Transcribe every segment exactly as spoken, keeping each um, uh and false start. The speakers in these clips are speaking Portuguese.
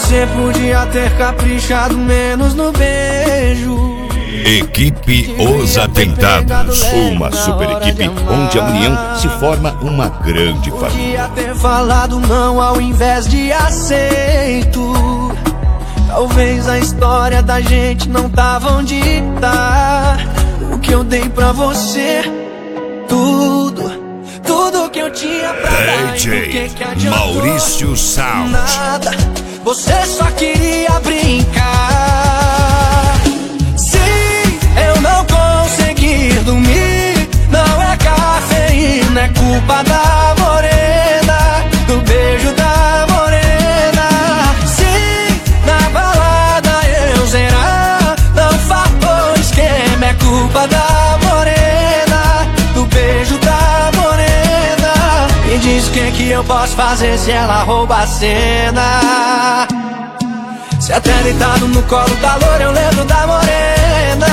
Você podia ter caprichado menos no beijo. Equipe Os Atentados, uma super equipe onde a união se forma uma grande família. Podia ter falado não ao invés de aceito. Talvez a história da gente não tava onde tá. O que eu dei pra você, tudo, tudo que eu tinha pra dar. D J Maurício Sound. Nada, você só queria brincar. Sim, eu não consegui dormir. Não é cafeína, é culpa da morena, do beijo da morena. Sim, na balada eu zerar, não faltou esquema, é culpa da morena, do beijo da morena. Me diz o que que eu posso fazer se ela rouba a cena. Se até deitado no colo da loura eu lembro da morena.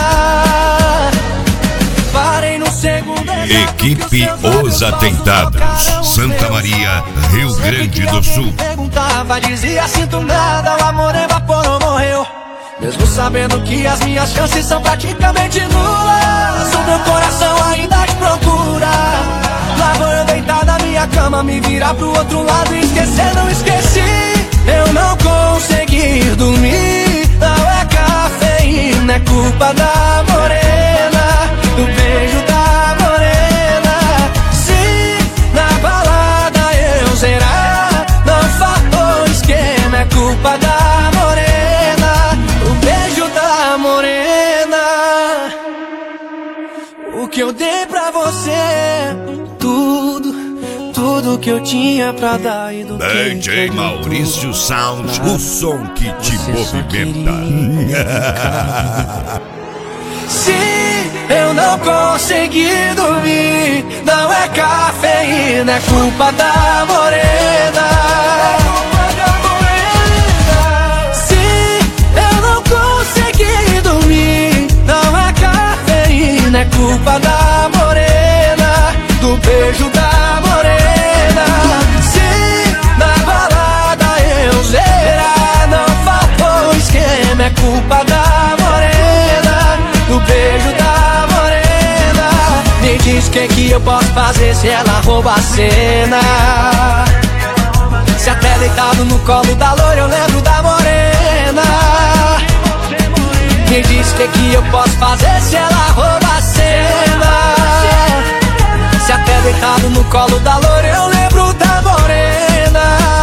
Parei no segundo. Equipe Os Atentados, Santa Maria, Rio Grande do Sul. Perguntava, dizia sinto nada, o amor evaporou, morreu. Mesmo sabendo que as minhas chances são praticamente nulas, o meu coração ainda te procura. Lá vou eu deitar na minha cama, me virar pro outro lado e esquecer, não esqueci. Eu não consegui dormir, não é cafeína, é culpa da morena, do beijo da morena. Sim, na balada eu zerar, não faltou esquema, é culpa da morena, o beijo da morena. O que eu dei pra você, tudo, tudo que eu tinha pra dar e do D J Maurício Sound, o som que te movimenta. Sim, eu não consegui dormir, não é cafeína, é culpa da morena. Sim, eu não consegui dormir, não é cafeína, é culpa da morena, do beijo da morena. Sim, na balada eu zerar, não faltou esquema, é culpa da morena, do beijo da morena. Me diz o que que eu posso fazer se ela rouba a cena. Se até deitado no colo da loira eu lembro da morena. Me diz o que que eu posso fazer se ela rouba a cena. Se até deitado no colo da loira eu lembro da morena.